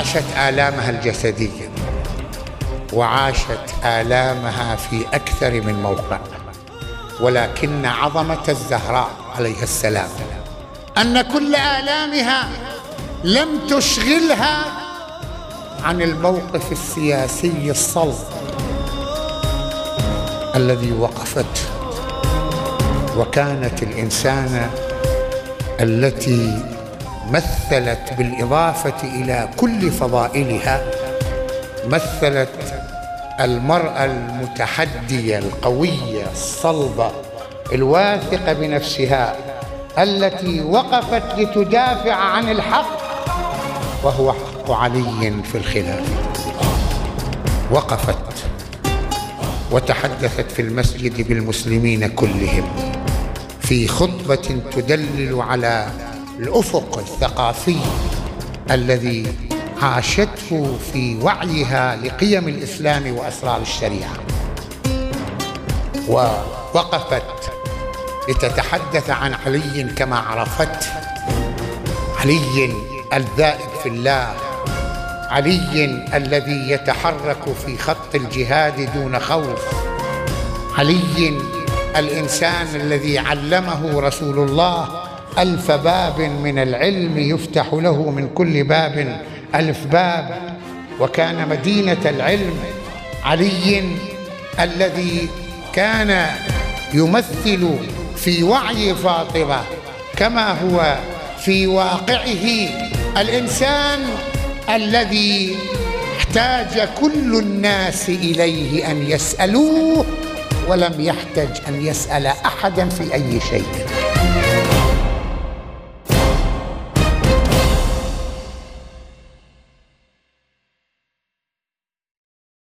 عاشت آلامها الجسدية وعاشت آلامها في أكثر من موقع، ولكن عظمة الزهراء عليها السلام أن كل آلامها لم تشغلها عن الموقف السياسي الصلب الذي وقفت، وكانت الإنسانة التي مثلت بالإضافة إلى كل فضائلها، مثلت المرأة المتحدية القوية الصلبة الواثقة بنفسها التي وقفت لتدافع عن الحق، وهو حق علي في الخلافة. وقفت وتحدثت في المسجد بالمسلمين كلهم في خطبة تدلل على الأفق الثقافي الذي عاشته في وعيها لقيم الإسلام وأسرار الشريعة، ووقفت لتتحدث عن علي كما عرفت، علي الذائب في الله، علي الذي يتحرك في خط الجهاد دون خوف، علي الإنسان الذي علمه رسول الله 1000 باب من العلم يفتح له من كل باب 1000 باب، وكان مدينة العلم. علي الذي كان يمثل في وعي فاطمة كما هو في واقعه الإنسان الذي احتاج كل الناس إليه أن يسألوه، ولم يحتج أن يسأل أحدا في أي شيء.